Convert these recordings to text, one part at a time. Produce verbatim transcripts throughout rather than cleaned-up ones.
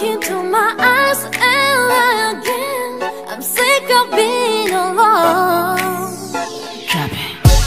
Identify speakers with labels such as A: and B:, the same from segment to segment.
A: into my eyes and lie again. I'm sick of being alone.
B: Drop it.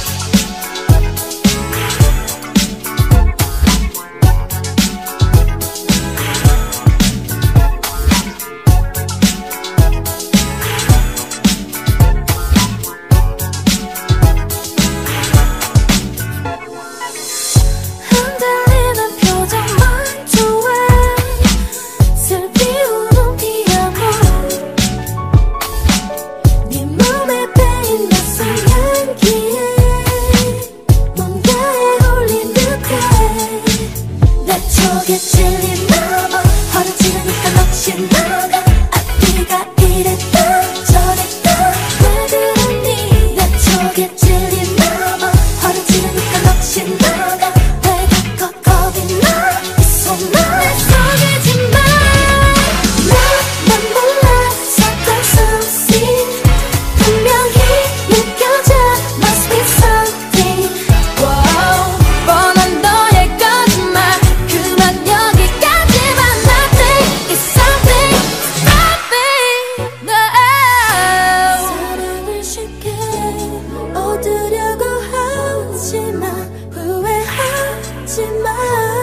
A: 속에 찔린 마법 허락지르니까 넋이 나가 앞뒤가 이랬다 저랬다 왜 그러니 내 속에 찔린 마법 허락지르니까 넋이 나가 왜 자꾸 겁이 나 이 손만 내 속이지 마 나만 몰라 something something 분명히 느껴져 must be something wow 뻔한 너의 거짓말 그만 여기까지만 nothing is something something no 사랑을 쉽게 얻으려고 하지만 후회하지마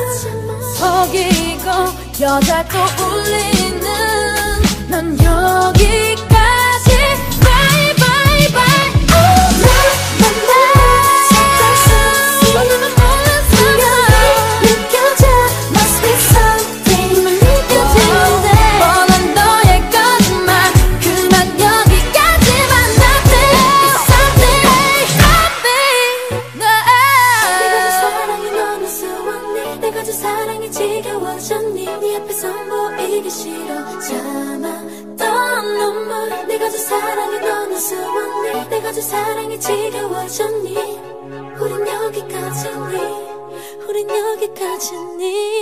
A: 속이고 여자 또 울리는 넌 여기까지 bye bye bye 나만 몰라 something something 분명히 느껴져 must be something 느껴지는데 뻔한 너의 거짓말 그만 여기까지만 nothing is something something no 네가 준 사랑이 너는 수웠니 내가 준 사랑이 지겨워졌니 네 앞에서 보이기 싫어 참았던 눈물 네가 준 사랑이 너는 수웠니 내가 준 사랑이 지겨워졌니 우린 여기까지니 우린 여기까지니